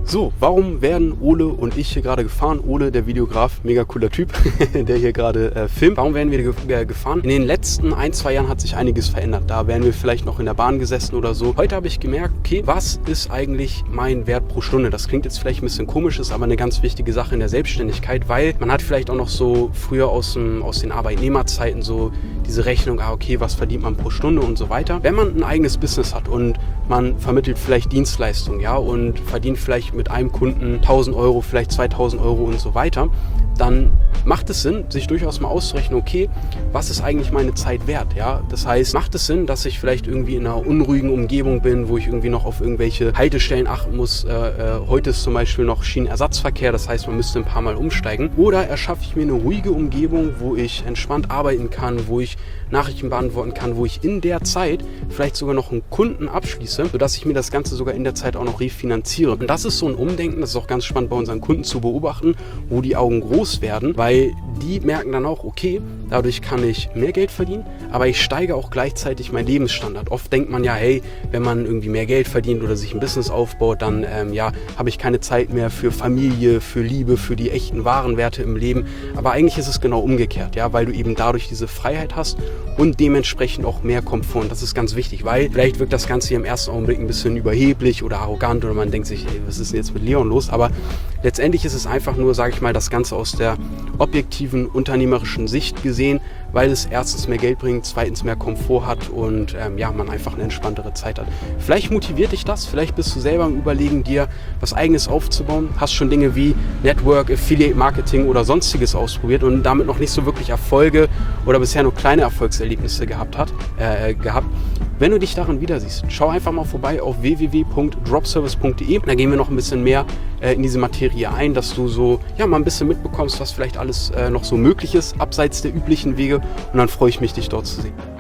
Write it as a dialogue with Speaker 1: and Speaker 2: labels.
Speaker 1: So, warum werden Ole und ich hier gerade gefahren? Ole, der Videograf, mega cooler Typ, der hier gerade filmt. Warum werden wir gefahren? In den letzten 1-2 Jahren hat sich einiges verändert. Da wären wir vielleicht noch in der Bahn gesessen oder so. Heute habe ich gemerkt, okay, was ist eigentlich mein Wert pro Stunde? Das klingt jetzt vielleicht ein bisschen komisch, ist aber eine ganz wichtige Sache in der Selbstständigkeit, weil man hat vielleicht auch noch so früher aus den Arbeitnehmerzeiten so diese Rechnung, okay, was verdient man pro Stunde und so weiter. Wenn man ein eigenes Business hat und man vermittelt vielleicht Dienstleistungen, ja, und verdient vielleicht mit einem Kunden 1.000 Euro, vielleicht 2.000 Euro und so weiter, dann macht es Sinn, sich durchaus mal auszurechnen, okay, was ist eigentlich meine Zeit wert, ja? Das heißt, macht es Sinn, dass ich vielleicht irgendwie in einer unruhigen Umgebung bin, wo ich irgendwie noch auf irgendwelche Haltestellen achten muss. Heute ist zum Beispiel noch Schienenersatzverkehr, das heißt, man müsste ein paar Mal umsteigen. Oder erschaffe ich mir eine ruhige Umgebung, wo ich entspannt arbeiten kann, wo ich Nachrichten beantworten kann, wo ich in der Zeit vielleicht sogar noch einen Kunden abschließe, sodass ich mir das Ganze sogar in der Zeit auch noch refinanziere. Und das ist so ein Umdenken, das ist auch ganz spannend bei unseren Kunden zu beobachten, wo die Augen groß werden, weil die merken dann auch, okay, dadurch kann ich mehr Geld verdienen, aber ich steige auch gleichzeitig meinen Lebensstandard. Oft denkt man ja, hey, wenn man irgendwie mehr Geld verdient oder sich ein Business aufbaut, dann habe ich keine Zeit mehr für Familie, für Liebe, für die echten wahren Werte im Leben. Aber eigentlich ist es genau umgekehrt, ja, weil du eben dadurch diese Freiheit hast und dementsprechend auch mehr Komfort. Und das ist ganz wichtig, weil vielleicht wirkt das Ganze hier im ersten Augenblick ein bisschen überheblich oder arrogant oder man denkt sich, ey, was ist denn jetzt mit Leon los? Aber letztendlich ist es einfach nur, sage ich mal, das Ganze aus der objektiven, unternehmerischen Sicht gesehen, weil es erstens mehr Geld bringt, zweitens mehr Komfort hat und man einfach eine entspanntere Zeit hat. Vielleicht motiviert dich das, vielleicht bist du selber am Überlegen, dir was Eigenes aufzubauen, hast schon Dinge wie Network, Affiliate Marketing oder sonstiges ausprobiert und damit noch nicht so wirklich Erfolge oder bisher nur kleine Erfolgserlebnisse gehabt. Wenn du dich darin wieder siehst, schau einfach mal vorbei auf www.dropservice.de. Da gehen wir noch ein bisschen mehr in diese Materie ein, dass du so mal ein bisschen mitbekommst, was vielleicht alles noch so möglich ist, abseits der üblichen Wege. Und dann freue ich mich, dich dort zu sehen.